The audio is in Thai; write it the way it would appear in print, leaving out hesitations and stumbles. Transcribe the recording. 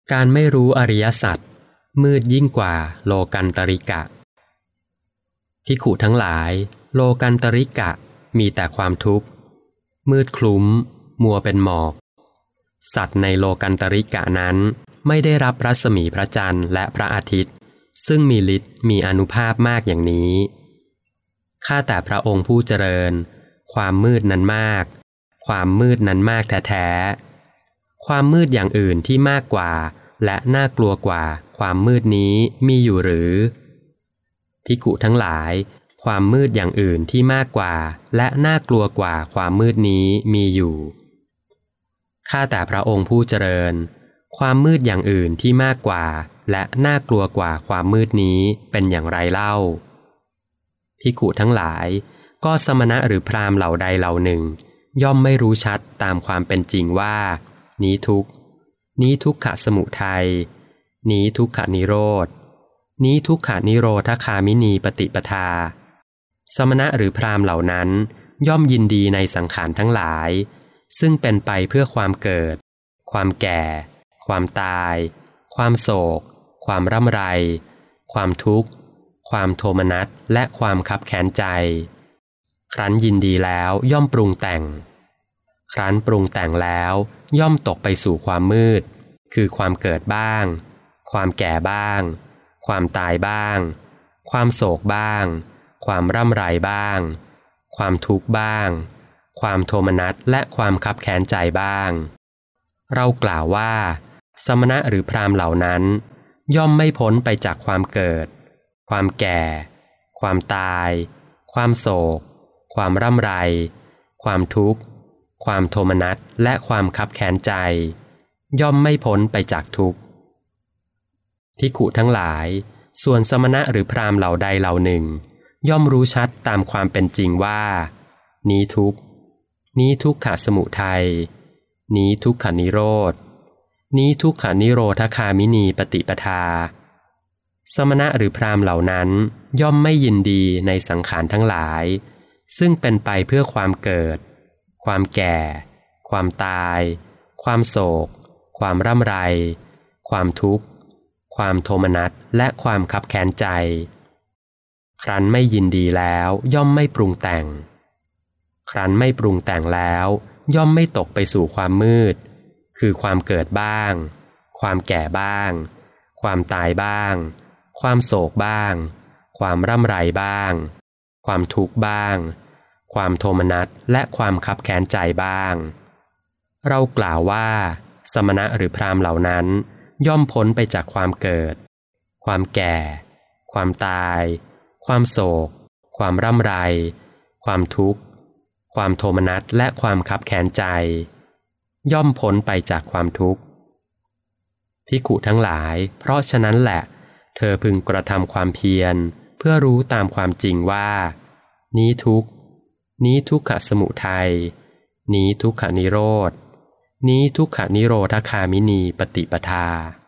การไม่รู้อริยสัจมืดยิ่งกว่าโลกันตริกะภิกขุทั้งหลายโลกันตริกะมีแต่ความทุกข์มืดคลุ้มมัวเป็นหมอกสัตว์ในโลกันตริกะนั้นไม่ได้รับรัศมีพระจันทร์และพระอาทิตย์ซึ่งมีฤทธิ์มีอานุภาพมากอย่างนี้ข้าแต่พระองค์ผู้เจริญความมืดนั้นมากความมืดนั้นมากแท้ๆความมืดอย่างอื่นที่มากกว่าและน่ากลัวกว่าความมืดนี้มีอยู่หรือภิกขุทั้งหลายความมืดอย่างอื่นที่มากกว่าและน่ากลัวกว่าความมืดนี้มีอยู่ข้าแต่พระองค์ผู้เจริญความมืดอย่างอื่นที่มากกว่าและน่ากลัวกว่าความมืดนี้เป็นอย่างไรเล่าภิกขุทั้งหลายก็สมณะหรือพราหมณ์เหล่าใดเหล่าหนึ่งย่อมไม่รู้ชัดตามความเป็นจริงว่านี้ทุกข์นี้ทุกขสมุทัยนี้ทุกขนิโรธนี้ทุกขนิโรธคามินีปฏิปทาสมณะหรือพราหมณ์เหล่านั้นย่อมยินดีในสังขารทั้งหลายซึ่งเป็นไปเพื่อความเกิดความแก่ความตายความโศกความร่ำไรความทุกข์ความโทมนัสและความคับแค้นใจครั้นยินดีแล้วย่อมปรุงแต่งครั้นปรุงแต่งแล้วย่อมตกไปสู่ความมืดคือความเกิดบ้างความแก่บ้างความตายบ้างความโศกบ้างความร่ำไรบ้างความทุกข์บ้างความโทมนัสและความคับแค้นใจบ้างเรากล่าวว่าสมณะหรือพราหมณ์เหล่านั้นย่อมไม่พ้นไปจากความเกิดความแก่ความตายความโศกความร่ำไรความทุกข์ความโทมนัสและความคับแค้นใจย่อมไม่พ้นไปจากทุกข์ภิกขุทั้งหลายส่วนสมณะหรือพราหมณ์เหล่าใดเหล่าหนึ่งย่อมรู้ชัดตามความเป็นจริงว่านี้ทุกข์นี้ทุกขสมุทัยนี้ทุกขนิโรธนี้ทุกขนิโรธคามินีปฏิปทาสมณะหรือพราหมณ์เหล่านั้นย่อมไม่ยินดีในสังขารทั้งหลายซึ่งเป็นไปเพื่อความเกิดความแก่ความตายความโศกความร่ำไรความทุกข์ความโทมนัสและความคับแค้นใจครั้นไม่ยินดีแล้วย่อมไม่ปรุงแต่งครั้นไม่ปรุงแต่งแล้วย่อมไม่ตกไปสู่ความมืดคือความเกิดบ้างความแก่บ้างความตายบ้างความโศกบ้างความร่ำไรบ้างความทุกข์บ้างความโทมนัสและความคับแค้นใจบ้างเรากล่าวว่าสมณะหรือพราหมณ์เหล่านั้นย่อมพ้นไปจากความเกิดความแก่ความตายความโศกความร่ำไรความทุกข์ความโทมนัสและความคับแค้นใจย่อมพ้นไปจากความทุกข์ภิกขุทั้งหลายเพราะฉะนั้นแหละเธอพึงกระทำความเพียรเพื่อรู้ตามความจริงว่านี้ทุกข์นี้ทุกขสมุทัยนี้ทุกขนิโรธนี้ทุกขนิโรธคามินีปฏิปทา